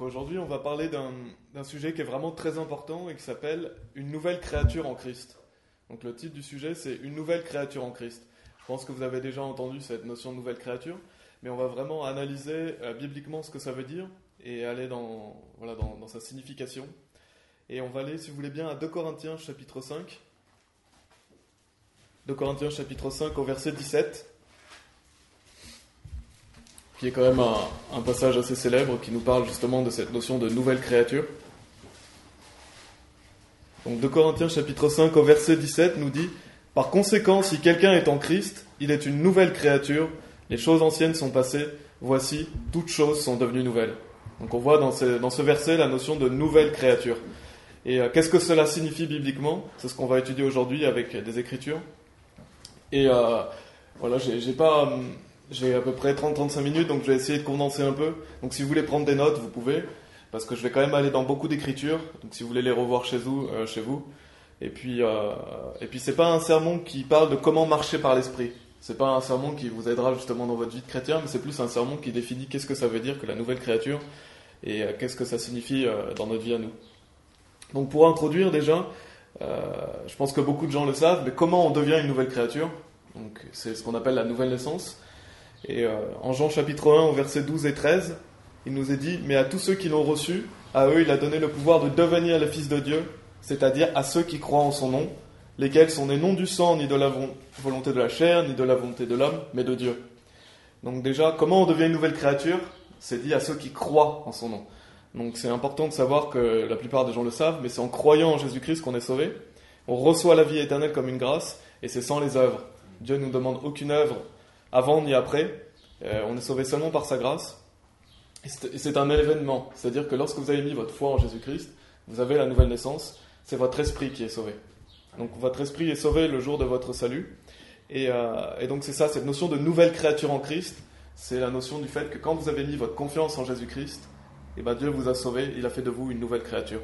aujourd'hui, on va parler d'un sujet qui est vraiment très important et qui s'appelle une nouvelle créature en Christ. Donc le titre du sujet, c'est une nouvelle créature en Christ. Je pense que vous avez déjà entendu cette notion de nouvelle créature, mais on va vraiment analyser bibliquement ce que ça veut dire et aller dans sa signification. Et on va aller, si vous voulez bien, à 2 Corinthiens chapitre 5. 2 Corinthiens chapitre 5 au verset 17. Qui est quand même un passage assez célèbre qui nous parle justement de cette notion de nouvelle créature. Donc 2 Corinthiens chapitre 5 au verset 17 nous dit « Par conséquent, si quelqu'un est en Christ, il est une nouvelle créature, les choses anciennes sont passées, voici, toutes choses sont devenues nouvelles. » Donc on voit dans ce verset la notion de nouvelle créature. Et qu'est-ce que cela signifie bibliquement ? C'est ce qu'on va étudier aujourd'hui avec des Écritures. Et voilà, j'ai à peu près 30-35 minutes, donc je vais essayer de condenser un peu. Donc si vous voulez prendre des notes, vous pouvez, parce que je vais quand même aller dans beaucoup d'écritures. Donc si vous voulez les revoir chez vous. Et puis c'est pas un sermon qui parle de comment marcher par l'esprit. C'est pas un sermon qui vous aidera justement dans votre vie de chrétien, mais c'est plus un sermon qui définit qu'est-ce que ça veut dire que la nouvelle créature et qu'est-ce que ça signifie dans notre vie à nous. Donc pour introduire déjà, je pense que beaucoup de gens le savent, mais comment on devient une nouvelle créature ? Donc c'est ce qu'on appelle la nouvelle naissance. Et en Jean chapitre 1 au verset 12 et 13, il nous est dit « Mais à tous ceux qui l'ont reçu, à eux il a donné le pouvoir de devenir les fils de Dieu, c'est-à-dire à ceux qui croient en son nom, lesquels sont nés non du sang, ni de la volonté de la chair, ni de la volonté de l'homme, mais de Dieu. » Donc déjà, comment on devient une nouvelle créature ? C'est dit à ceux qui croient en son nom. Donc c'est important de savoir que la plupart des gens le savent, mais c'est en croyant en Jésus-Christ qu'on est sauvé. On reçoit la vie éternelle comme une grâce, et c'est sans les œuvres. Dieu ne nous demande aucune œuvre avant ni après, on est sauvé seulement par sa grâce. Et c'est un événement, c'est-à-dire que lorsque vous avez mis votre foi en Jésus-Christ, vous avez la nouvelle naissance, c'est votre esprit qui est sauvé. Donc votre esprit est sauvé le jour de votre salut. Et donc c'est ça, cette notion de nouvelle créature en Christ, c'est la notion du fait que quand vous avez mis votre confiance en Jésus-Christ, et Dieu vous a sauvé, il a fait de vous une nouvelle créature.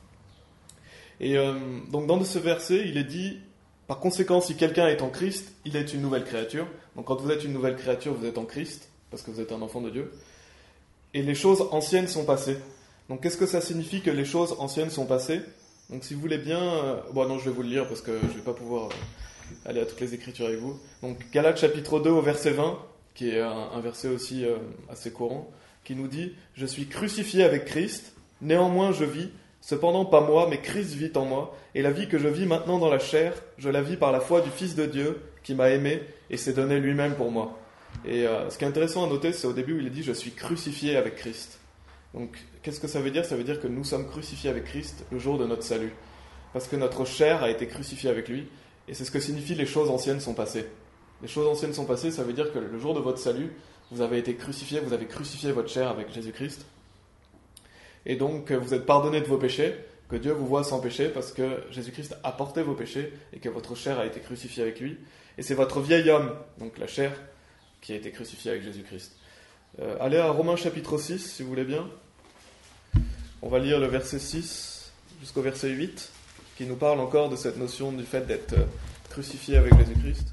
Et donc dans ce verset, il est dit... Par conséquent, si quelqu'un est en Christ, il est une nouvelle créature. Donc quand vous êtes une nouvelle créature, vous êtes en Christ, parce que vous êtes un enfant de Dieu. Et les choses anciennes sont passées. Donc qu'est-ce que ça signifie que les choses anciennes sont passées ? Donc si vous voulez bien... non, je vais vous le lire parce que je ne vais pas pouvoir aller à toutes les Écritures avec vous. Donc Galates chapitre 2 au verset 20, qui est un verset aussi assez courant, qui nous dit « Je suis crucifié avec Christ, néanmoins je vis. Cependant pas moi, mais Christ vit en moi, et la vie que je vis maintenant dans la chair, je la vis par la foi du Fils de Dieu, qui m'a aimé et s'est donné lui-même pour moi. » Et ce qui est intéressant à noter, c'est au début où il est dit « Je suis crucifié avec Christ ». Donc, qu'est-ce que ça veut dire ? Ça veut dire que nous sommes crucifiés avec Christ le jour de notre salut. Parce que notre chair a été crucifiée avec lui, et c'est ce que signifie les choses anciennes sont passées. Les choses anciennes sont passées, ça veut dire que le jour de votre salut, vous avez été crucifié, vous avez crucifié votre chair avec Jésus-Christ. Et donc, vous êtes pardonné de vos péchés, que Dieu vous voit sans péché, parce que Jésus-Christ a porté vos péchés, et que votre chair a été crucifiée avec lui. Et c'est votre vieil homme, donc la chair, qui a été crucifiée avec Jésus-Christ. Allez à Romains chapitre 6, si vous voulez bien. On va lire le verset 6 jusqu'au verset 8, qui nous parle encore de cette notion du fait d'être crucifié avec Jésus-Christ.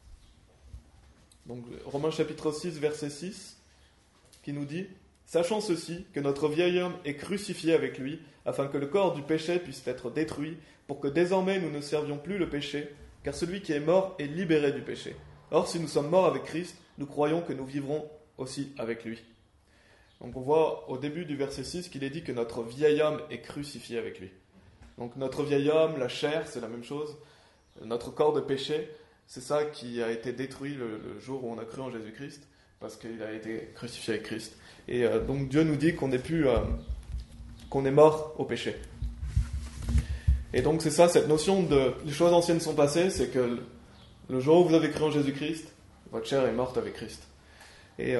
Donc, Romains chapitre 6, verset 6, qui nous dit... Sachant ceci, que notre vieil homme est crucifié avec lui, afin que le corps du péché puisse être détruit, pour que désormais nous ne servions plus le péché, car celui qui est mort est libéré du péché. Or, si nous sommes morts avec Christ, nous croyons que nous vivrons aussi avec lui. Donc on voit au début du verset 6 qu'il est dit que notre vieil homme est crucifié avec lui. Donc notre vieil homme, la chair, c'est la même chose. Notre corps de péché, c'est ça qui a été détruit le jour où on a cru en Jésus-Christ, parce qu'il a été crucifié avec Christ. Et donc Dieu nous dit qu'on est mort au péché. Et donc c'est ça, cette notion de les choses anciennes sont passées, c'est que le jour où vous avez cru en Jésus-Christ, votre chair est morte avec Christ. Et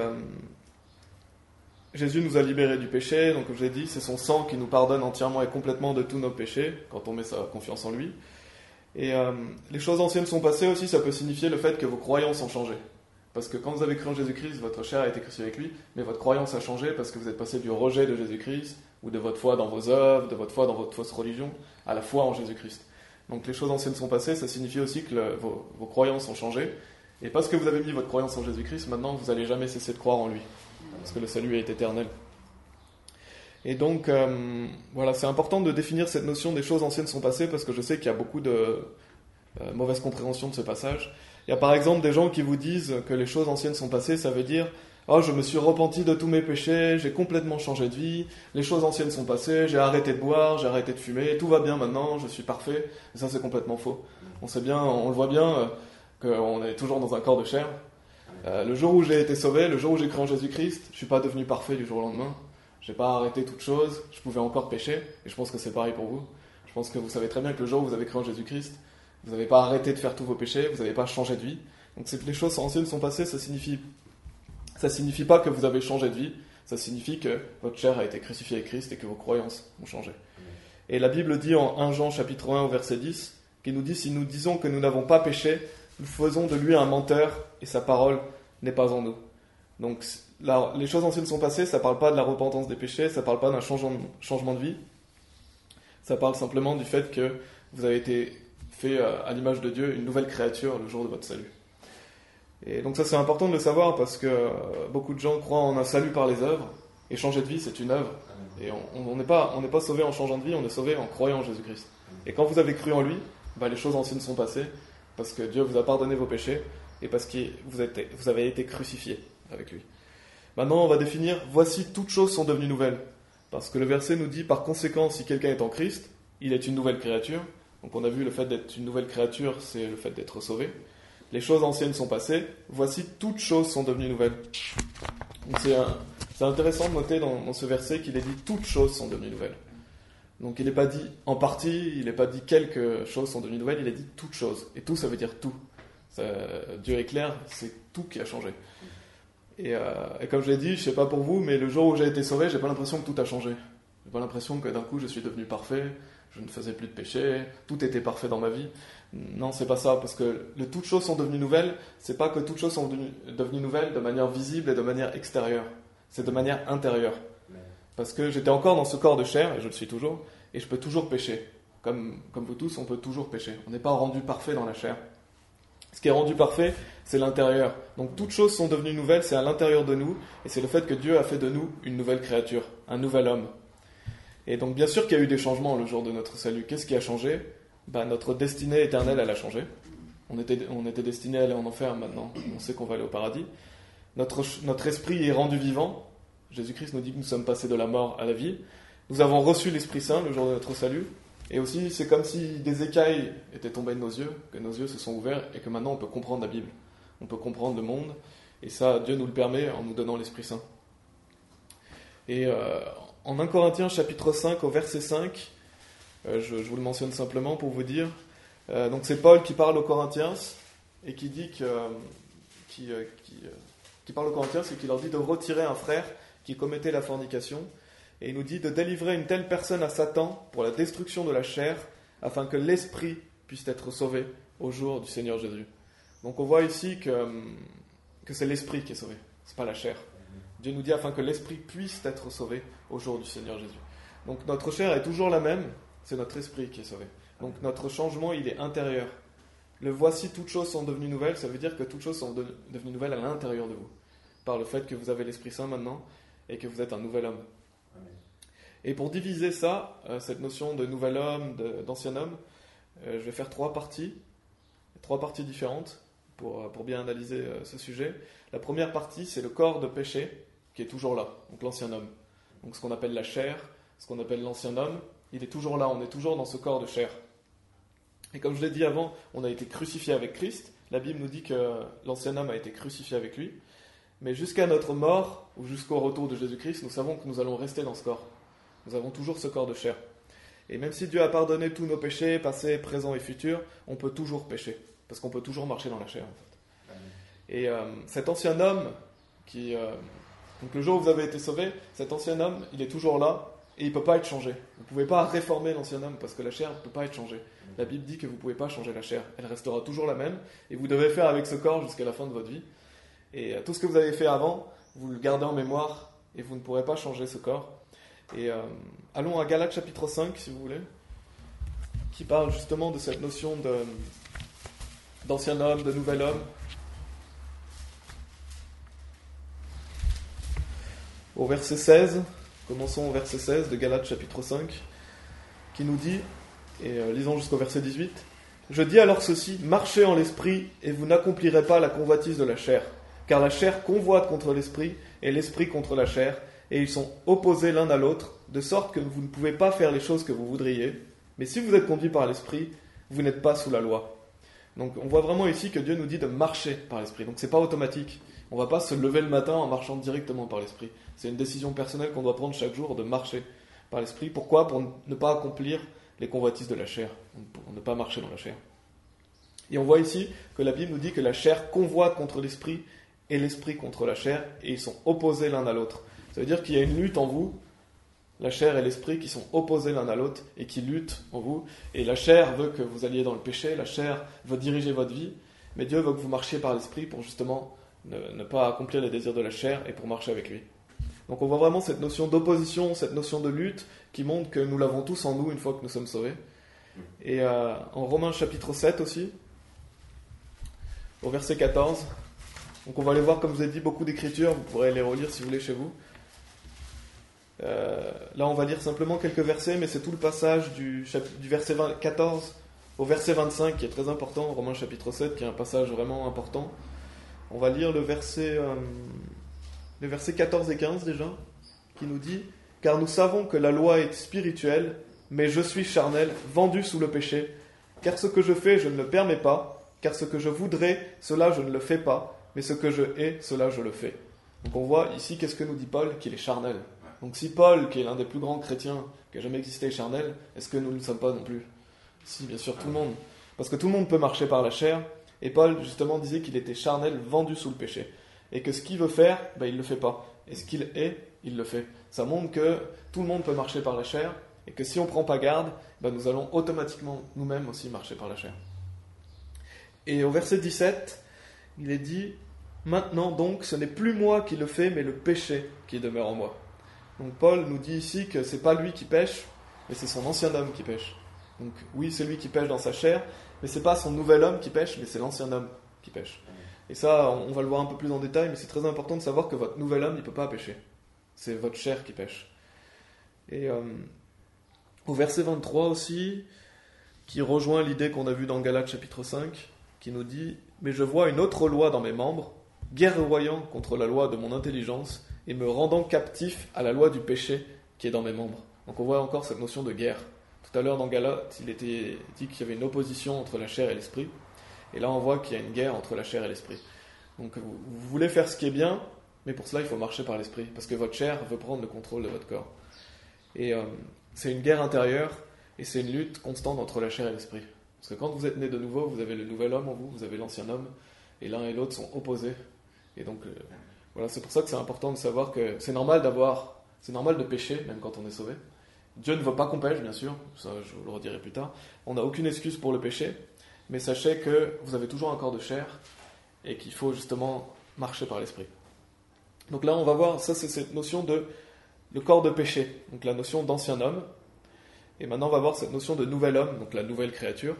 Jésus nous a libérés du péché, donc comme je l'ai dit, c'est son sang qui nous pardonne entièrement et complètement de tous nos péchés, quand on met sa confiance en lui. Et les choses anciennes sont passées aussi, ça peut signifier le fait que vos croyances ont changé. Parce que quand vous avez cru en Jésus-Christ, votre chair a été crucifiée avec lui, mais votre croyance a changé parce que vous êtes passé du rejet de Jésus-Christ, ou de votre foi dans vos œuvres, de votre foi dans votre fausse religion, à la foi en Jésus-Christ. Donc les choses anciennes sont passées, ça signifie aussi que vos croyances ont changé. Et parce que vous avez mis votre croyance en Jésus-Christ, maintenant vous n'allez jamais cesser de croire en lui. Parce que le salut est éternel. Et donc, voilà, c'est important de définir cette notion des choses anciennes sont passées, parce que je sais qu'il y a beaucoup de mauvaise compréhension de ce passage. Il y a par exemple des gens qui vous disent que les choses anciennes sont passées, ça veut dire « Oh, je me suis repenti de tous mes péchés, j'ai complètement changé de vie, les choses anciennes sont passées, j'ai arrêté de boire, j'ai arrêté de fumer, tout va bien maintenant, je suis parfait. » Et ça, c'est complètement faux. On sait bien, on le voit bien, qu'on est toujours dans un corps de chair. Le jour où j'ai été sauvé, le jour où j'ai cru en Jésus-Christ, je ne suis pas devenu parfait du jour au lendemain. Je n'ai pas arrêté toute chose, je pouvais encore pécher, et je pense que c'est pareil pour vous. Je pense que vous savez très bien que le jour où vous avez cru en Jésus-Christ, vous n'avez pas arrêté de faire tous vos péchés, vous n'avez pas changé de vie. Donc c'est que les choses anciennes sont passées, ça signifie pas que vous avez changé de vie, ça signifie que votre chair a été crucifiée avec Christ et que vos croyances ont changé. Et la Bible dit en 1 Jean chapitre 1 au verset 10, qui nous dit « Si nous disons que nous n'avons pas péché, nous faisons de lui un menteur et sa parole n'est pas en nous. » Donc là, les choses anciennes sont passées, ça ne parle pas de la repentance des péchés, ça ne parle pas d'un changement de vie, ça parle simplement du fait que vous avez été fait à l'image de Dieu, une nouvelle créature le jour de votre salut. Et donc ça c'est important de le savoir parce que beaucoup de gens croient en un salut par les œuvres, et changer de vie c'est une œuvre, et on n'est pas sauvé en changeant de vie, on est sauvé en croyant en Jésus-Christ. Et quand vous avez cru en lui, les choses anciennes sont passées, parce que Dieu vous a pardonné vos péchés, et parce que vous avez été crucifié avec lui. Maintenant on va définir, voici toutes choses sont devenues nouvelles, parce que le verset nous dit, par conséquent si quelqu'un est en Christ, il est une nouvelle créature. Donc on a vu le fait d'être une nouvelle créature, c'est le fait d'être sauvé. Les choses anciennes sont passées, voici toutes choses sont devenues nouvelles. Donc c'est intéressant de noter dans ce verset qu'il est dit toutes choses sont devenues nouvelles. Donc il n'est pas dit en partie, il n'est pas dit quelques choses sont devenues nouvelles, il est dit toutes choses. Et tout ça veut dire tout. Dieu est clair, c'est tout qui a changé. Et comme je l'ai dit, je ne sais pas pour vous, mais le jour où j'ai été sauvé, j'ai pas l'impression que tout a changé. J'ai pas l'impression que d'un coup je suis devenu parfait, je ne faisais plus de péché, tout était parfait dans ma vie. Non, c'est pas ça, parce que les toutes choses sont devenues nouvelles, c'est pas que toutes choses sont devenues nouvelles de manière visible et de manière extérieure, c'est de manière intérieure. Parce que j'étais encore dans ce corps de chair, et je le suis toujours, et je peux toujours pécher. Comme vous tous, on peut toujours pécher. On n'est pas rendu parfait dans la chair. Ce qui est rendu parfait, c'est l'intérieur. Donc toutes choses sont devenues nouvelles, c'est à l'intérieur de nous, et c'est le fait que Dieu a fait de nous une nouvelle créature, un nouvel homme. Et donc bien sûr qu'il y a eu des changements le jour de notre salut. Qu'est-ce qui a changé ? Notre destinée éternelle, elle a changé. On était destiné à aller en enfer, maintenant on sait qu'on va aller au paradis. Notre esprit est rendu vivant. Jésus-Christ nous dit que nous sommes passés de la mort à la vie. Nous avons reçu l'Esprit Saint le jour de notre salut. Et aussi, c'est comme si des écailles étaient tombées de nos yeux, que nos yeux se sont ouverts et que maintenant on peut comprendre la Bible. On peut comprendre le monde. Et ça, Dieu nous le permet en nous donnant l'Esprit Saint. Et en 1 Corinthiens chapitre 5 au verset 5, je vous le mentionne simplement pour vous dire, donc c'est Paul qui parle aux Corinthiens et qui dit qui parle aux Corinthiens et qui leur dit de retirer un frère qui commettait la fornication, et il nous dit de délivrer une telle personne à Satan pour la destruction de la chair, afin que l'esprit puisse être sauvé au jour du Seigneur Jésus. Donc on voit ici que c'est l'esprit qui est sauvé, c'est pas la chair. Dieu nous dit afin que l'esprit puisse être sauvé au jour du Seigneur Jésus. Donc notre chair est toujours la même, c'est notre esprit qui est sauvé. Donc notre changement, il est intérieur. Le voici toutes choses sont devenues nouvelles, ça veut dire que toutes choses sont devenues nouvelles à l'intérieur de vous, par le fait que vous avez l'Esprit Saint maintenant et que vous êtes un nouvel homme. Amen. Et pour diviser ça, cette notion de nouvel homme, d'ancien homme, je vais faire trois parties différentes pour bien analyser ce sujet. La première partie, c'est le corps de péché qui est toujours là, donc l'ancien homme. Donc ce qu'on appelle la chair, ce qu'on appelle l'ancien homme, il est toujours là, on est toujours dans ce corps de chair. Et comme je l'ai dit avant, on a été crucifié avec Christ. La Bible nous dit que l'ancien homme a été crucifié avec lui. Mais jusqu'à notre mort, ou jusqu'au retour de Jésus-Christ, nous savons que nous allons rester dans ce corps. Nous avons toujours ce corps de chair. Et même si Dieu a pardonné tous nos péchés, passés, présents et futurs, on peut toujours pécher. Parce qu'on peut toujours marcher dans la chair, en fait. Et cet ancien homme, donc le jour où vous avez été sauvé, cet ancien homme, il est toujours là, et il ne peut pas être changé. Vous ne pouvez pas réformer l'ancien homme, parce que la chair ne peut pas être changée. La Bible dit que vous ne pouvez pas changer la chair. Elle restera toujours la même, et vous devez faire avec ce corps jusqu'à la fin de votre vie. Et tout ce que vous avez fait avant, vous le gardez en mémoire, et vous ne pourrez pas changer ce corps. Et allons à Galates chapitre 5, si vous voulez, qui parle justement de cette notion d'ancien homme, de nouvel homme. Au verset 16, Commençons au verset 16 de Galates chapitre 5, qui nous dit, et lisons jusqu'au verset 18, « Je dis alors ceci, marchez en l'esprit, et vous n'accomplirez pas la convoitise de la chair. Car la chair convoite contre l'esprit, et l'esprit contre la chair, et ils sont opposés l'un à l'autre, de sorte que vous ne pouvez pas faire les choses que vous voudriez. Mais si vous êtes conduit par l'esprit, vous n'êtes pas sous la loi. » Donc on voit vraiment ici que Dieu nous dit de marcher par l'esprit. Donc c'est pas automatique. On ne va pas se lever le matin en marchant directement par l'esprit. C'est une décision personnelle qu'on doit prendre chaque jour de marcher par l'esprit. Pourquoi ? Pour ne pas accomplir les convoitises de la chair, pour ne pas marcher dans la chair. Et on voit ici que la Bible nous dit que la chair convoite contre l'esprit et l'esprit contre la chair, et ils sont opposés l'un à l'autre. Ça veut dire qu'il y a une lutte en vous, la chair et l'esprit qui sont opposés l'un à l'autre et qui luttent en vous. Et la chair veut que vous alliez dans le péché, la chair veut diriger votre vie, mais Dieu veut que vous marchiez par l'esprit pour justement ne pas accomplir les désirs de la chair et pour marcher avec lui. Donc on voit vraiment cette notion d'opposition, cette notion de lutte qui montre que nous l'avons tous en nous une fois que nous sommes sauvés. Et en Romains chapitre 7 aussi, au verset 14, donc on va aller voir, comme je vous ai dit, beaucoup d'écritures, vous pourrez les relire si vous voulez chez vous. Là on va lire simplement quelques versets, mais c'est tout le passage du verset 14 au verset 25 qui est très important, Romains chapitre 7 qui est un passage vraiment important. On va lire le verset 14 et 15 déjà, qui nous dit « Car nous savons que la loi est spirituelle, mais je suis charnel, vendu sous le péché. Car ce que je fais, je ne le permets pas. Car ce que je voudrais, cela je ne le fais pas. Mais ce que je hais, cela je le fais. » Donc on voit ici, qu'est-ce que nous dit Paul ? Qu'il est charnel. Donc si Paul, qui est l'un des plus grands chrétiens qui a jamais existé, est charnel, est-ce que nous ne le sommes pas non plus ? Si, bien sûr, tout le monde. Parce que tout le monde peut marcher par la chair. Et Paul, justement, disait qu'il était charnel, vendu sous le péché. Et que ce qu'il veut faire, il ne le fait pas. Et ce qu'il est, il le fait. Ça montre que tout le monde peut marcher par la chair, et que si on ne prend pas garde, nous allons automatiquement nous-mêmes aussi marcher par la chair. Et au verset 17, il est dit « Maintenant donc, ce n'est plus moi qui le fais, mais le péché qui demeure en moi. » Donc Paul nous dit ici que ce n'est pas lui qui pêche, mais c'est son ancien homme qui pêche. Donc oui, c'est lui qui pêche dans sa chair, mais ce n'est pas son nouvel homme qui pêche, mais c'est l'ancien homme qui pêche. Et ça, on va le voir un peu plus en détail, mais c'est très important de savoir que votre nouvel homme, il ne peut pas pécher. C'est votre chair qui pêche. Et au verset 23 aussi, qui rejoint l'idée qu'on a vue dans Galates chapitre 5, qui nous dit « Mais je vois une autre loi dans mes membres, guerroyant contre la loi de mon intelligence, et me rendant captif à la loi du péché qui est dans mes membres. » Donc on voit encore cette notion de guerre. Tout à l'heure dans Galates, il était dit qu'il y avait une opposition entre la chair et l'esprit. Et là on voit qu'il y a une guerre entre la chair et l'esprit. Donc vous voulez faire ce qui est bien, mais pour cela il faut marcher par l'esprit, parce que votre chair veut prendre le contrôle de votre corps. Et c'est une guerre intérieure, et c'est une lutte constante entre la chair et l'esprit. Parce que quand vous êtes né de nouveau, vous avez le nouvel homme en vous, vous avez l'ancien homme, et l'un et l'autre sont opposés. Et donc voilà, c'est pour ça que c'est important de savoir que c'est normal de pécher, même quand on est sauvé. Dieu ne veut pas qu'on pêche, bien sûr, ça je vous le redirai plus tard. On n'a aucune excuse pour le péché, mais sachez que vous avez toujours un corps de chair et qu'il faut justement marcher par l'esprit. Donc là, on va voir, ça c'est cette notion de le corps de péché, donc la notion d'ancien homme. Et maintenant, on va voir cette notion de nouvel homme, donc la nouvelle créature.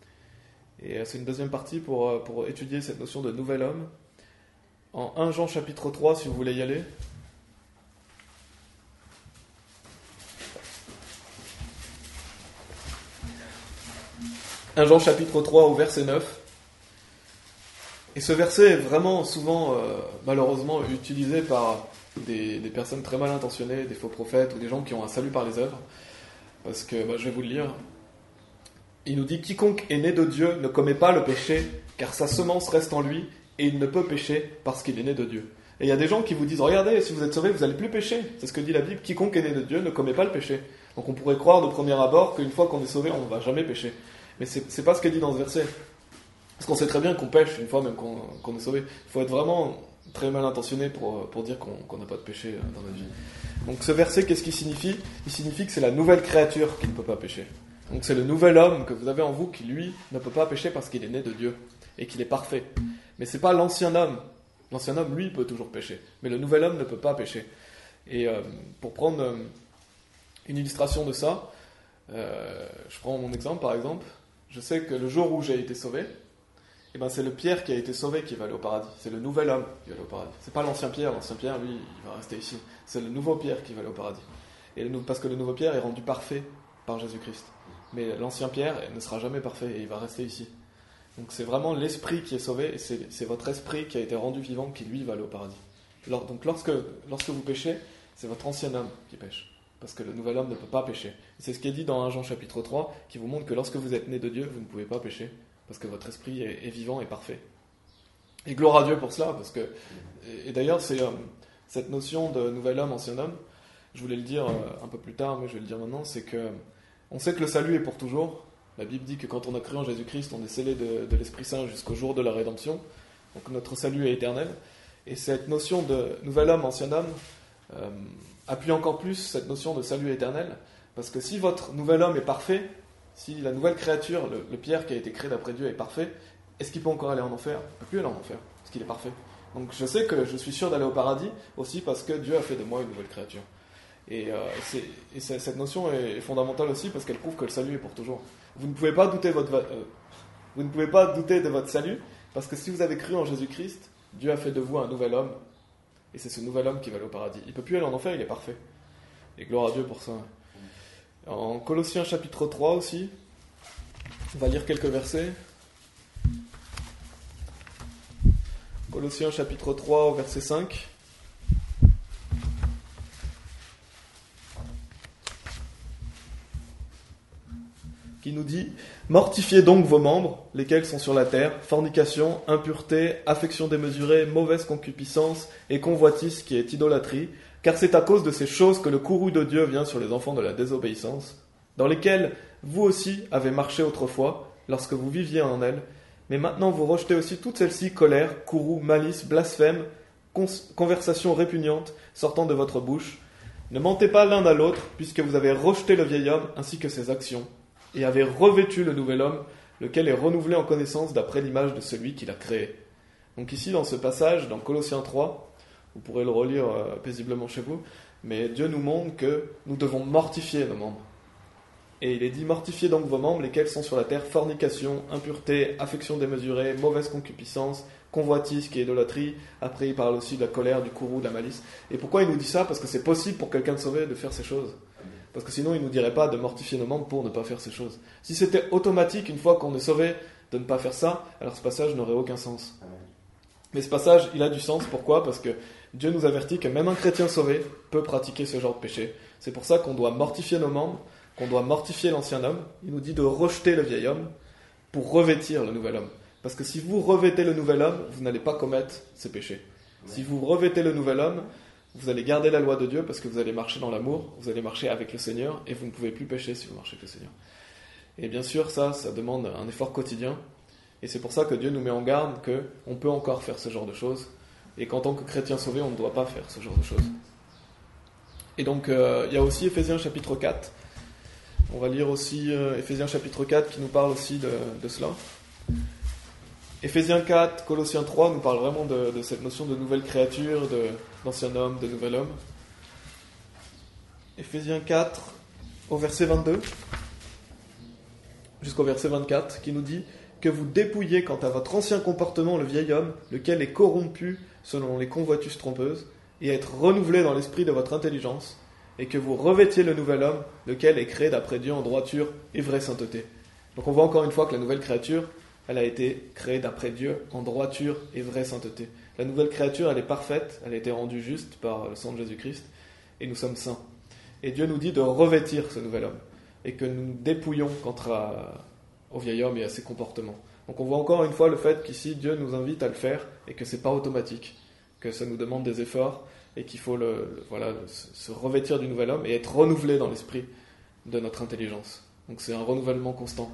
Et c'est une deuxième partie pour étudier cette notion de nouvel homme. En 1 Jean chapitre 3, si vous voulez y aller. 1 Jean chapitre 3 au verset 9. Et ce verset est vraiment souvent, malheureusement, utilisé par des personnes très mal intentionnées, des faux prophètes ou des gens qui ont un salut par les œuvres. Parce que, je vais vous le lire. Il nous dit « Quiconque est né de Dieu ne commet pas le péché, car sa semence reste en lui, et il ne peut pécher parce qu'il est né de Dieu. » Et il y a des gens qui vous disent « Regardez, si vous êtes sauvés, vous n'allez plus pécher. » C'est ce que dit la Bible. « Quiconque est né de Dieu ne commet pas le péché. » Donc on pourrait croire de premier abord qu'une fois qu'on est sauvé, on ne va jamais pécher. Mais c'est pas ce qui est dit dans ce verset. Parce qu'on sait très bien qu'on pêche une fois même qu'on est sauvé. Il faut être vraiment très mal intentionné pour dire qu'on n'a pas de péché dans notre vie. Donc ce verset, qu'est-ce qu'il signifie ? Il signifie que c'est la nouvelle créature qui ne peut pas pécher. Donc c'est le nouvel homme que vous avez en vous qui, lui, ne peut pas pécher parce qu'il est né de Dieu et qu'il est parfait. Mais c'est pas l'ancien homme. L'ancien homme, lui, peut toujours pécher. Mais le nouvel homme ne peut pas pécher. Et pour prendre une illustration de ça, je prends mon exemple par exemple. Je sais que le jour où j'ai été sauvé, c'est le Pierre qui a été sauvé qui va aller au paradis. C'est le nouvel homme qui va aller au paradis. C'est pas l'ancien Pierre. L'ancien Pierre, lui, il va rester ici. C'est le nouveau Pierre qui va aller au paradis. Parce que le nouveau Pierre est rendu parfait par Jésus-Christ. Mais l'ancien Pierre ne sera jamais parfait et il va rester ici. Donc c'est vraiment l'esprit qui est sauvé et c'est votre esprit qui a été rendu vivant qui lui va aller au paradis. Donc lorsque vous péchez, c'est votre ancien homme qui pêche. Parce que le nouvel homme ne peut pas pécher. C'est ce qui est dit dans 1 Jean chapitre 3 qui vous montre que lorsque vous êtes né de Dieu, vous ne pouvez pas pécher parce que votre esprit est vivant et parfait. Et gloire à Dieu pour cela, parce que et d'ailleurs c'est cette notion de nouvel homme, ancien homme, je voulais le dire un peu plus tard, mais je vais le dire maintenant, c'est que on sait que le salut est pour toujours. La Bible dit que quand on a cru en Jésus-Christ, on est scellé de l'Esprit Saint jusqu'au jour de la rédemption. Donc notre salut est éternel. Et cette notion de nouvel homme, ancien homme, appuie encore plus cette notion de salut éternel, parce que si votre nouvel homme est parfait, si la nouvelle créature, le Pierre qui a été créé d'après Dieu est parfait, est-ce qu'il peut encore aller en enfer? Il ne peut plus aller en enfer, parce qu'il est parfait. Donc je sais que je suis sûr d'aller au paradis, aussi parce que Dieu a fait de moi une nouvelle créature. Et cette notion est fondamentale aussi, parce qu'elle prouve que le salut est pour toujours. Vous ne pouvez pas douter de votre salut, parce que si vous avez cru en Jésus-Christ, Dieu a fait de vous un nouvel homme, et c'est ce nouvel homme qui va aller au paradis. Il ne peut plus aller en enfer, il est parfait. Et gloire à Dieu pour ça. En Colossiens chapitre 3 aussi, on va lire quelques versets. Colossiens chapitre 3 au verset 5. Qui nous dit « Mortifiez donc vos membres, lesquels sont sur la terre, fornication, impureté, affection démesurée, mauvaise concupiscence et convoitise qui est idolâtrie, car c'est à cause de ces choses que le courroux de Dieu vient sur les enfants de la désobéissance, dans lesquels vous aussi avez marché autrefois, lorsque vous viviez en elles, mais maintenant vous rejetez aussi toutes celles-ci, colère, courroux, malice, blasphème, conversation répugnante sortant de votre bouche. Ne mentez pas l'un à l'autre, puisque vous avez rejeté le vieil homme ainsi que ses actions, et avez revêtu le nouvel homme, lequel est renouvelé en connaissance d'après l'image de celui qui l'a créé. » Donc ici, dans ce passage, dans Colossiens 3, vous pourrez le relire paisiblement chez vous, mais Dieu nous montre que nous devons mortifier nos membres. Et il est dit « Mortifiez donc vos membres, lesquels sont sur la terre, fornication, impureté, affection démesurée, mauvaise concupiscence, convoitise qui est idolâtrie. » Après, il parle aussi de la colère, du courroux, de la malice. Et pourquoi il nous dit ça? Parce que c'est possible pour quelqu'un de sauvé de faire ces choses. Parce que sinon, il ne nous dirait pas de mortifier nos membres pour ne pas faire ces choses. Si c'était automatique, une fois qu'on est sauvé, de ne pas faire ça, alors ce passage n'aurait aucun sens. Mais ce passage, il a du sens. Pourquoi? Parce que Dieu nous avertit que même un chrétien sauvé peut pratiquer ce genre de péché. C'est pour ça qu'on doit mortifier nos membres, qu'on doit mortifier l'ancien homme. Il nous dit de rejeter le vieil homme pour revêtir le nouvel homme. Parce que si vous revêtez le nouvel homme, vous n'allez pas commettre ces péchés. Si vous revêtez le nouvel homme, vous allez garder la loi de Dieu parce que vous allez marcher dans l'amour, vous allez marcher avec le Seigneur et vous ne pouvez plus pécher si vous marchez avec le Seigneur. Et bien sûr, ça demande un effort quotidien et c'est pour ça que Dieu nous met en garde qu'on peut encore faire ce genre de choses et qu'en tant que chrétien sauvé, on ne doit pas faire ce genre de choses. Et donc, il y a aussi Éphésiens chapitre 4. On va lire aussi Éphésiens chapitre 4 qui nous parle aussi de cela. Éphésiens 4, Colossiens 3 nous parle vraiment de cette notion de nouvelle créature, d'ancien homme, de nouvel homme. Éphésiens 4, au verset 22, jusqu'au verset 24, qui nous dit que vous dépouillez quant à votre ancien comportement le vieil homme, lequel est corrompu selon les convoitises trompeuses, et être renouvelé dans l'esprit de votre intelligence, et que vous revêtiez le nouvel homme, lequel est créé d'après Dieu en droiture et vraie sainteté. Donc on voit encore une fois que la nouvelle créature, elle a été créée d'après Dieu en droiture et vraie sainteté. La nouvelle créature, elle est parfaite, elle a été rendue juste par le sang de Jésus-Christ, et nous sommes saints. Et Dieu nous dit de revêtir ce nouvel homme, et que nous nous dépouillons au vieil homme et à ses comportements. Donc on voit encore une fois le fait qu'ici, Dieu nous invite à le faire, et que ce n'est pas automatique, que ça nous demande des efforts, et qu'il faut se revêtir du nouvel homme, et être renouvelé dans l'esprit de notre intelligence. Donc c'est un renouvellement constant.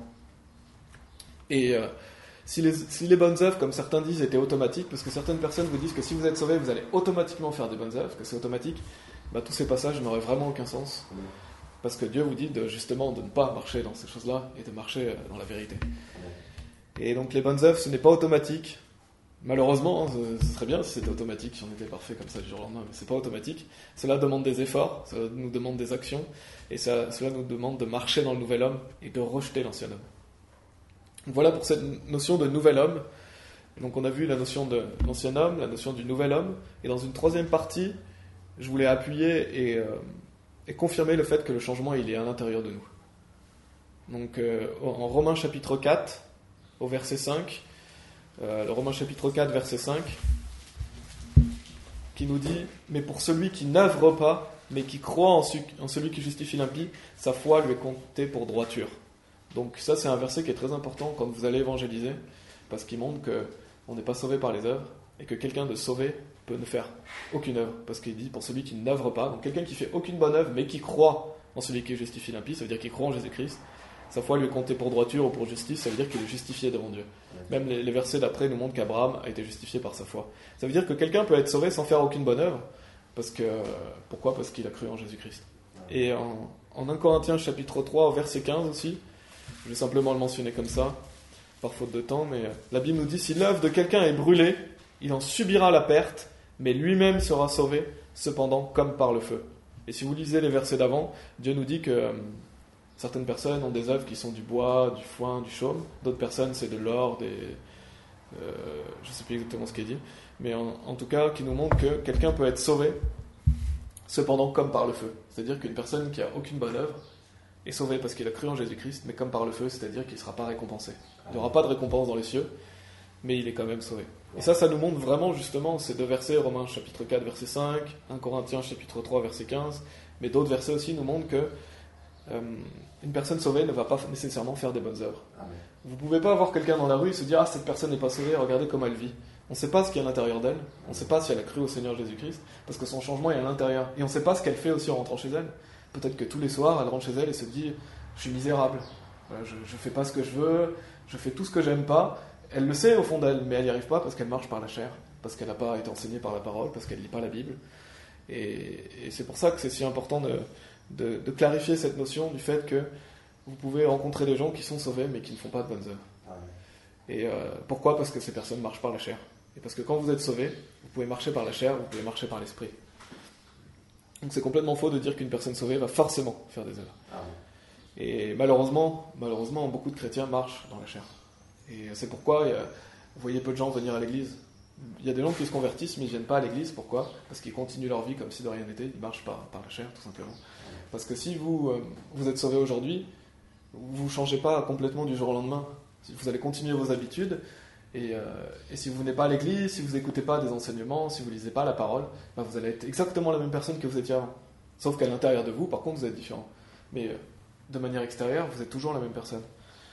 Et si les bonnes œuvres, comme certains disent, étaient automatiques, parce que certaines personnes vous disent que si vous êtes sauvé, vous allez automatiquement faire des bonnes œuvres, que c'est automatique, tous ces passages n'auraient vraiment aucun sens. Parce que Dieu vous dit justement de ne pas marcher dans ces choses-là et de marcher dans la vérité. Et donc les bonnes œuvres, ce n'est pas automatique. Malheureusement, ce serait bien si c'était automatique, si on était parfait comme ça du jour au lendemain, mais c'est pas automatique. Cela demande des efforts, cela nous demande des actions, et cela nous demande de marcher dans le nouvel homme et de rejeter l'ancien homme. Donc voilà pour cette notion de nouvel homme. Donc on a vu la notion de l'ancien homme, la notion du nouvel homme, et dans une troisième partie, je voulais appuyer et confirmer le fait que le changement il est à l'intérieur de nous. Donc en Romains chapitre 4, au verset 5, le Romains chapitre 4, verset 5, qui nous dit « Mais pour celui qui n'œuvre pas, mais qui croit en celui qui justifie l'impie, sa foi lui est comptée pour droiture. » Donc ça c'est un verset qui est très important quand vous allez évangéliser, parce qu'il montre qu'on n'est pas sauvé par les œuvres, et que quelqu'un de sauvé peut ne faire aucune œuvre, parce qu'il dit pour celui qui n'œuvre pas, donc quelqu'un qui fait aucune bonne œuvre, mais qui croit en celui qui justifie l'impie, ça veut dire qu'il croit en Jésus-Christ, sa foi lui est comptée pour droiture ou pour justice, ça veut dire qu'il est justifié devant Dieu. Même les versets d'après nous montrent qu'Abraham a été justifié par sa foi. Ça veut dire que quelqu'un peut être sauvé sans faire aucune bonne œuvre, pourquoi ? Parce qu'il a cru en Jésus-Christ. Et en 1 Corinthiens chapitre 3 au verset 15 aussi, je vais simplement le mentionner comme ça, par faute de temps, mais la Bible nous dit « Si l'œuvre de quelqu'un est brûlée, il en subira la perte, mais lui-même sera sauvé, cependant comme par le feu. » Et si vous lisez les versets d'avant, Dieu nous dit que certaines personnes ont des œuvres qui sont du bois, du foin, du chaume, d'autres personnes c'est de l'or, je ne sais plus exactement ce qu'il dit, mais en tout cas qui nous montre que quelqu'un peut être sauvé, cependant comme par le feu. C'est-à-dire qu'une personne qui a aucune bonne œuvre est sauvé parce qu'il a cru en Jésus-Christ, mais comme par le feu, c'est-à-dire qu'il ne sera pas récompensé. Il n'y aura pas de récompense dans les cieux, mais il est quand même sauvé. Et ça nous montre vraiment justement ces deux versets, Romains chapitre 4 verset 5, 1 Corinthiens chapitre 3 verset 15, mais d'autres versets aussi nous montrent que une personne sauvée ne va pas nécessairement faire des bonnes œuvres. Amen. Vous ne pouvez pas voir quelqu'un dans la rue et se dire « Ah, cette personne n'est pas sauvée, regardez comment elle vit ». On ne sait pas ce qu'il y a à l'intérieur d'elle, on ne sait pas si elle a cru au Seigneur Jésus-Christ, parce que son changement est à l'intérieur. Et on ne sait pas ce qu'elle fait aussi en rentrant chez elle. Peut-être que tous les soirs, elle rentre chez elle et se dit « Je suis misérable, voilà, je ne fais pas ce que je veux, je fais tout ce que j'aime pas ». Elle le sait au fond d'elle, mais elle n'y arrive pas parce qu'elle marche par la chair, parce qu'elle n'a pas été enseignée par la parole, parce qu'elle ne lit pas la Bible. Et c'est pour ça que c'est si important de clarifier cette notion du fait que vous pouvez rencontrer des gens qui sont sauvés mais qui ne font pas de bonnes œuvres. Et pourquoi ? Parce que ces personnes marchent par la chair. Et parce que quand vous êtes sauvé, vous pouvez marcher par la chair, vous pouvez marcher par l'esprit. Donc c'est complètement faux de dire qu'une personne sauvée va forcément faire des œuvres. Et malheureusement, beaucoup de chrétiens marchent dans la chair. Et c'est pourquoi vous voyez peu de gens venir à l'église. Il y a des gens qui se convertissent mais ils ne viennent pas à l'église. Pourquoi ? Parce qu'ils continuent leur vie comme si de rien n'était. Ils marchent par la chair tout simplement. Parce que si vous êtes sauvé aujourd'hui, vous ne changez pas complètement du jour au lendemain. Vous allez continuer vos habitudes et si vous venez pas à l'église, si vous n'écoutez pas des enseignements, si vous ne lisez pas la parole, vous allez être exactement la même personne que vous étiez avant. Sauf qu'à l'intérieur de vous, par contre, vous êtes différent. Mais de manière extérieure, vous êtes toujours la même personne.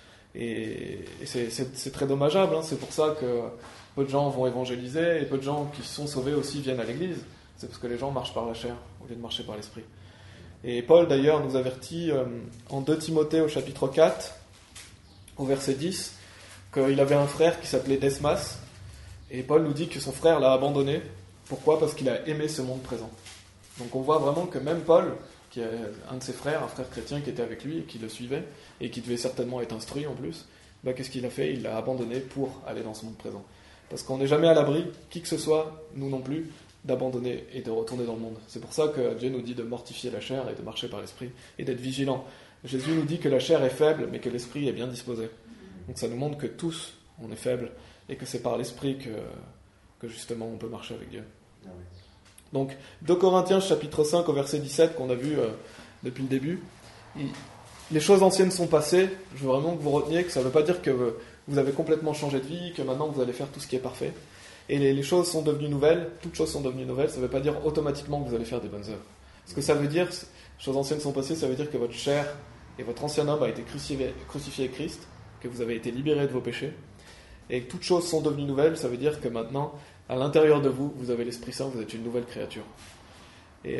Et c'est très dommageable, hein. C'est pour ça que peu de gens vont évangéliser et peu de gens qui sont sauvés aussi viennent à l'église. C'est parce que les gens marchent par la chair au lieu de marcher par l'esprit. Et Paul d'ailleurs nous avertit en 2 Timothée au chapitre 4, au verset 10, qu'il avait un frère qui s'appelait Desmas. Et Paul nous dit que son frère l'a abandonné. Pourquoi ? Parce qu'il a aimé ce monde présent. Donc on voit vraiment que même Paul, qui est un de ses frères, un frère chrétien qui était avec lui et qui le suivait, et qui devait certainement être instruit en plus, qu'est-ce qu'il a fait ? Il l'a abandonné pour aller dans ce monde présent. Parce qu'on n'est jamais à l'abri, qui que ce soit, nous non plus, d'abandonner et de retourner dans le monde. C'est pour ça que Dieu nous dit de mortifier la chair et de marcher par l'esprit, et d'être vigilant. Jésus nous dit que la chair est faible, mais que l'esprit est bien disposé. Donc ça nous montre que tous, on est faibles, et que c'est par l'esprit que justement on peut marcher avec Dieu. Donc 2 Corinthiens chapitre 5 au verset 17 qu'on a vu depuis le début, les choses anciennes sont passées. Je veux vraiment que vous reteniez que ça ne veut pas dire que vous avez complètement changé de vie, que maintenant vous allez faire tout ce qui est parfait. Et les choses sont devenues nouvelles, toutes choses sont devenues nouvelles, ça ne veut pas dire automatiquement que vous allez faire des bonnes œuvres. Ce que ça veut dire, les choses anciennes sont passées, ça veut dire que votre chair et votre ancien homme a été crucifié avec Christ, que vous avez été libérés de vos péchés. Et que toutes choses sont devenues nouvelles, ça veut dire que maintenant, à l'intérieur de vous, vous avez l'Esprit Saint, vous êtes une nouvelle créature. Et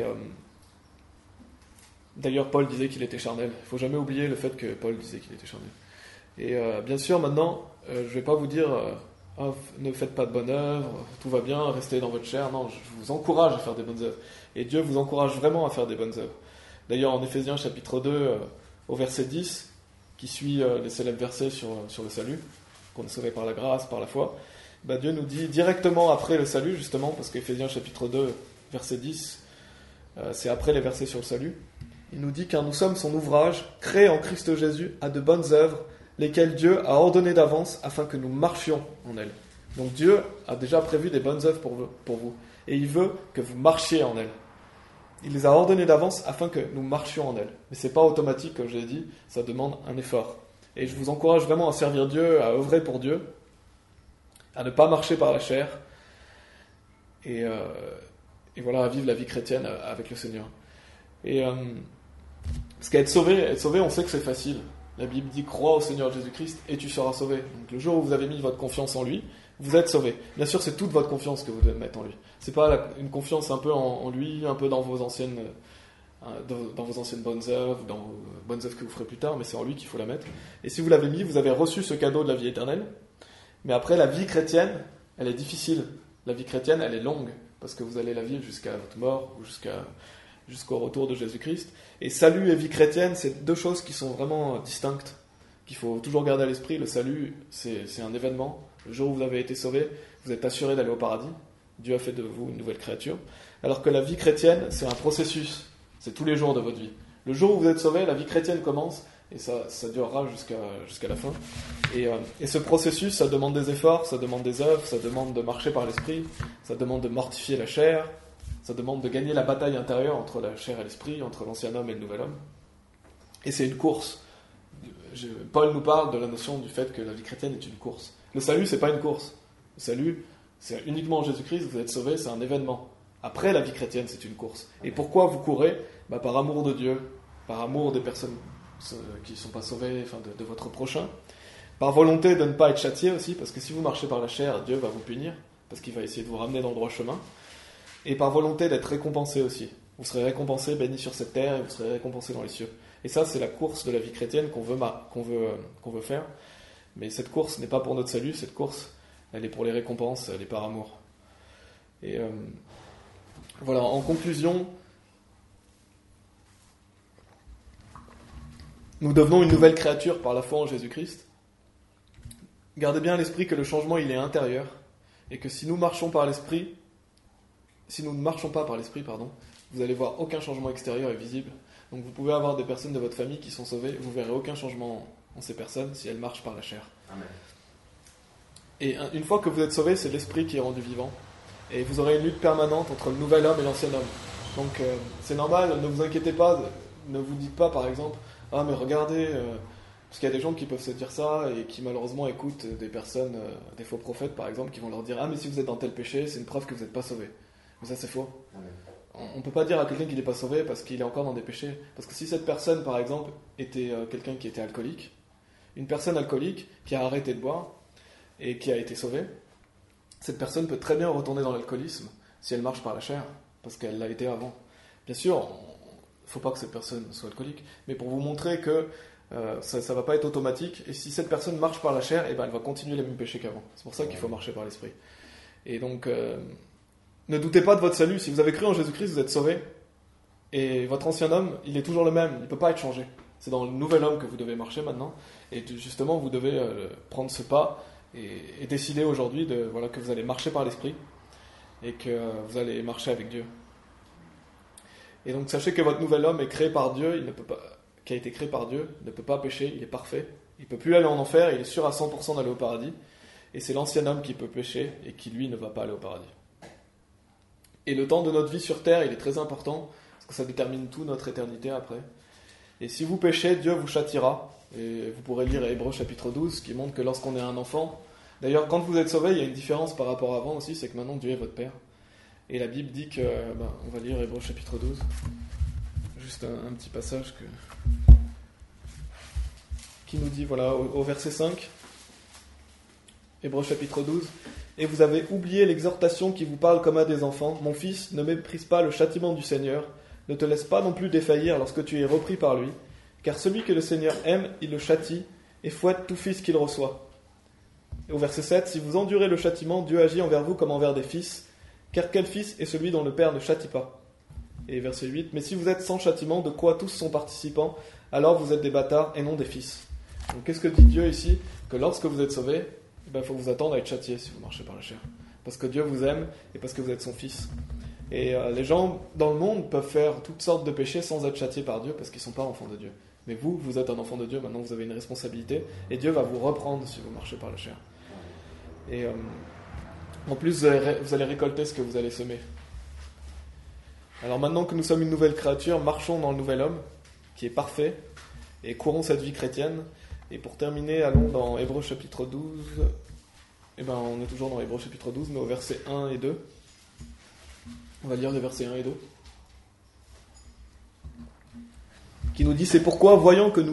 d'ailleurs, Paul disait qu'il était charnel. Il ne faut jamais oublier le fait que Paul disait qu'il était charnel. Et bien sûr, maintenant, je ne vais pas vous dire ne faites pas de bonnes œuvres, tout va bien, restez dans votre chair. Non, je vous encourage à faire des bonnes œuvres. Et Dieu vous encourage vraiment à faire des bonnes œuvres. D'ailleurs, en Éphésiens chapitre 2, au verset 10, qui suit les célèbres versets sur le salut, qu'on est sauvé par la grâce, par la foi, Dieu nous dit directement après le salut, justement, parce qu'Éphésiens chapitre 2, verset 10, c'est après les versets sur le salut, il nous dit car nous sommes son ouvrage, créé en Christ Jésus à de bonnes œuvres, lesquelles Dieu a ordonnées d'avance afin que nous marchions en elles. Donc Dieu a déjà prévu des bonnes œuvres pour vous, et il veut que vous marchiez en elles. Il les a ordonnées d'avance afin que nous marchions en elles. Mais c'est pas automatique, comme je l'ai dit, ça demande un effort. Et je vous encourage vraiment à servir Dieu, à œuvrer pour Dieu, à ne pas marcher par la chair, et voilà, à vivre la vie chrétienne avec le Seigneur. Et parce qu'être sauvé, on sait que c'est facile. La Bible dit crois au Seigneur Jésus-Christ et tu seras sauvé. Donc le jour où vous avez mis votre confiance en lui, vous êtes sauvé. Bien sûr, c'est toute votre confiance que vous devez mettre en lui. C'est pas une confiance un peu en lui, un peu dans vos anciennes bonnes œuvres, dans vos bonnes œuvres que vous ferez plus tard, mais c'est en lui qu'il faut la mettre. Et si vous l'avez mis, vous avez reçu ce cadeau de la vie éternelle. Mais après, la vie chrétienne, elle est difficile. La vie chrétienne, elle est longue, parce que vous allez la vivre jusqu'à votre mort, ou jusqu'au retour de Jésus-Christ. Et salut et vie chrétienne, c'est deux choses qui sont vraiment distinctes, qu'il faut toujours garder à l'esprit. Le salut, c'est un événement. Le jour où vous avez été sauvé, vous êtes assuré d'aller au paradis. Dieu a fait de vous une nouvelle créature. Alors que la vie chrétienne, c'est un processus. C'est tous les jours de votre vie. Le jour où vous êtes sauvé, la vie chrétienne commence, et ça durera jusqu'à la fin. Et ce processus, ça demande des efforts, ça demande des œuvres, ça demande de marcher par l'esprit, ça demande de mortifier la chair, ça demande de gagner la bataille intérieure entre la chair et l'esprit, entre l'ancien homme et le nouvel homme. Et c'est une course. Paul nous parle de la notion du fait que la vie chrétienne est une course. Le salut, c'est pas une course. Le salut, c'est uniquement en Jésus-Christ, vous êtes sauvés, c'est un événement. Après, la vie chrétienne, c'est une course. Et pourquoi vous courez ? Par amour de Dieu, par amour des personnes qui ne sont pas sauvées, de votre prochain, par volonté de ne pas être châtié aussi, parce que si vous marchez par la chair, Dieu va vous punir, parce qu'il va essayer de vous ramener dans le droit chemin, et par volonté d'être récompensé aussi. Vous serez récompensé, béni sur cette terre, et vous serez récompensé dans les cieux. Et ça, c'est la course de la vie chrétienne qu'on veut faire. Mais cette course n'est pas pour notre salut, cette course, elle est pour les récompenses, elle est par amour. Et voilà, en conclusion, nous devenons une nouvelle créature par la foi en Jésus-Christ. Gardez bien à l'esprit que le changement, il est intérieur, et que si nous ne marchons pas par l'esprit, vous allez voir aucun changement extérieur est visible. Donc vous pouvez avoir des personnes de votre famille qui sont sauvées, vous verrez aucun changement en ces personnes si elles marchent par la chair. Amen. Et une fois que vous êtes sauvés, c'est l'esprit qui est rendu vivant. Et vous aurez une lutte permanente entre le nouvel homme et l'ancien homme. Donc c'est normal, ne vous inquiétez pas, ne vous dites pas par exemple, ah mais regardez, parce qu'il y a des gens qui peuvent se dire ça et qui malheureusement écoutent des personnes, des faux prophètes par exemple, qui vont leur dire, ah mais si vous êtes dans tel péché, c'est une preuve que vous n'êtes pas sauvés. Mais ça c'est faux. Amen. On ne peut pas dire à quelqu'un qu'il n'est pas sauvé parce qu'il est encore dans des péchés. Parce que si cette personne par exemple était quelqu'un qui était alcoolique, une personne alcoolique qui a arrêté de boire et qui a été sauvée, cette personne peut très bien retourner dans l'alcoolisme si elle marche par la chair, parce qu'elle l'a été avant. Bien sûr, il ne faut pas que cette personne soit alcoolique, mais pour vous montrer que ça ne va pas être automatique, et si cette personne marche par la chair, elle va continuer les mêmes péchés qu'avant. C'est pour ça qu'il faut marcher par l'esprit. Et donc, ne doutez pas de votre salut. Si vous avez cru en Jésus-Christ, vous êtes sauvés, et votre ancien homme, il est toujours le même, il ne peut pas être changé. C'est dans le nouvel homme que vous devez marcher maintenant, et justement, vous devez prendre ce pas, et décider aujourd'hui que vous allez marcher par l'esprit et que vous allez marcher avec Dieu. Et donc sachez que votre nouvel homme est créé par Dieu, qui a été créé par Dieu, ne peut pas pécher, il est parfait, il ne peut plus aller en enfer, il est sûr à 100% d'aller au paradis, et c'est l'ancien homme qui peut pécher et qui lui ne va pas aller au paradis. Et le temps de notre vie sur terre, il est très important, parce que ça détermine tout notre éternité après. Et si vous péchez, Dieu vous châtiera. Et vous pourrez lire Hébreux chapitre 12 qui montre que lorsqu'on est un enfant, d'ailleurs quand vous êtes sauvé, il y a une différence par rapport à avant aussi, c'est que maintenant Dieu est votre Père. Et la Bible dit que, on va lire Hébreux chapitre 12, juste un petit passage qui nous dit, voilà, au verset 5, Hébreux chapitre 12, « Et vous avez oublié l'exhortation qui vous parle comme à des enfants, mon fils, ne méprise pas le châtiment du Seigneur, ne te laisse pas non plus défaillir lorsque tu es repris par lui, car celui que le Seigneur aime, il le châtie, et fouette tout fils qu'il reçoit. » Et au verset 7, « Si vous endurez le châtiment, Dieu agit envers vous comme envers des fils, car quel fils est celui dont le Père ne châtie pas ?» Et verset 8, « Mais si vous êtes sans châtiment, de quoi tous sont participants, alors vous êtes des bâtards et non des fils. » Donc qu'est-ce que dit Dieu ici ? Que lorsque vous êtes sauvés, il faut vous attendre à être châtié si vous marchez par la chair. Parce que Dieu vous aime et parce que vous êtes son fils. Et les gens dans le monde peuvent faire toutes sortes de péchés sans être châtiés par Dieu parce qu'ils ne sont pas enfants de Dieu. Mais vous êtes un enfant de Dieu, maintenant vous avez une responsabilité et Dieu va vous reprendre si vous marchez par la chair. Et en plus, vous allez récolter ce que vous allez semer. Alors maintenant que nous sommes une nouvelle créature, marchons dans le nouvel homme, qui est parfait, et courons cette vie chrétienne. Et pour terminer, allons dans Hébreux chapitre 12. On est toujours dans Hébreux chapitre 12, mais au verset 1 et 2. On va lire les versets 1 et 2. Qui nous dit: c'est pourquoi, voyant que nous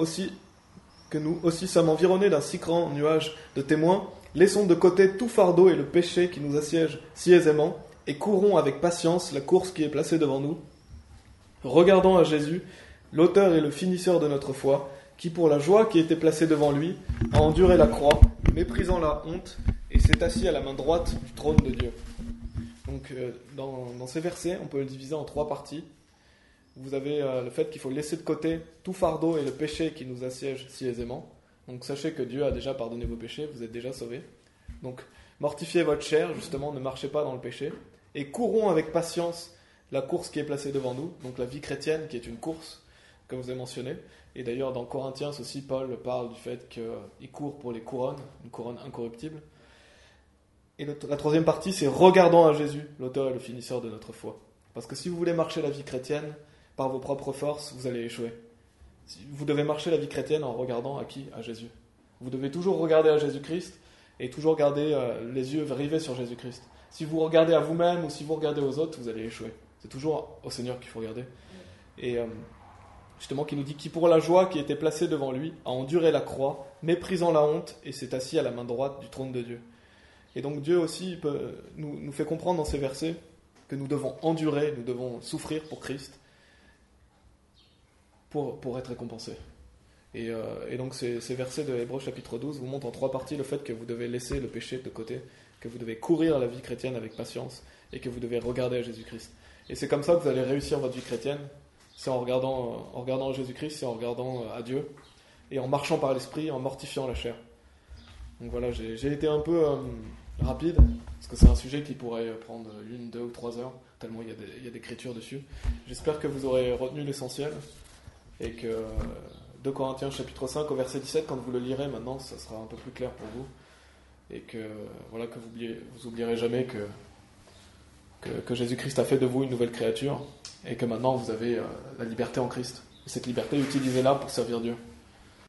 aussi sommes environnés d'un si grand nuage de témoins, laissons de côté tout fardeau et le péché qui nous assiège si aisément, et courons avec patience la course qui est placée devant nous, regardant à Jésus, l'auteur et le finisseur de notre foi, qui pour la joie qui était placée devant lui, a enduré la croix, méprisant la honte, et s'est assis à la main droite du trône de Dieu. Donc dans ces versets, on peut le diviser en 3 parties. Vous avez le fait qu'il faut laisser de côté tout fardeau et le péché qui nous assiège si aisément. Donc sachez que Dieu a déjà pardonné vos péchés, vous êtes déjà sauvés. Donc mortifiez votre chair, justement, ne marchez pas dans le péché. Et courons avec patience la course qui est placée devant nous, donc la vie chrétienne qui est une course, comme je vous ai mentionné. Et d'ailleurs dans Corinthiens aussi, Paul parle du fait qu'il court pour les couronnes, une couronne incorruptible. Et la 3e partie, c'est regardant à Jésus, l'auteur et le finisseur de notre foi. Parce que si vous voulez marcher la vie chrétienne par vos propres forces, vous allez échouer. Vous devez marcher la vie chrétienne en regardant à qui ? À Jésus. Vous devez toujours regarder à Jésus-Christ et toujours garder les yeux rivés sur Jésus-Christ. Si vous regardez à vous-même ou si vous regardez aux autres, vous allez échouer. C'est toujours au Seigneur qu'il faut regarder. Et justement, qui nous dit: qui pour la joie qui était placée devant lui a enduré la croix, méprisant la honte, et s'est assis à la main droite du trône de Dieu. Et donc Dieu aussi nous fait comprendre dans ces versets que nous devons endurer, nous devons souffrir pour Christ, pour être récompensés. Et donc ces versets de Hébreux chapitre 12 vous montrent en 3 parties le fait que vous devez laisser le péché de côté, que vous devez courir la vie chrétienne avec patience, et que vous devez regarder à Jésus-Christ. Et c'est comme ça que vous allez réussir votre vie chrétienne, c'est en regardant à Jésus-Christ, c'est en regardant à Dieu, et en marchant par l'esprit, en mortifiant la chair. Donc voilà, j'ai été un peu rapide, parce que c'est un sujet qui pourrait prendre 1, 2 ou 3 heures, tellement il y a d'écriture dessus. J'espère que vous aurez retenu l'essentiel, et que 2 Corinthiens chapitre 5 au verset 17, quand vous le lirez maintenant, ça sera un peu plus clair pour vous, et que voilà, que vous oublierez jamais que Jésus-Christ a fait de vous une nouvelle créature, et que maintenant vous avez la liberté en Christ. Et cette liberté, utilisez-la pour servir Dieu.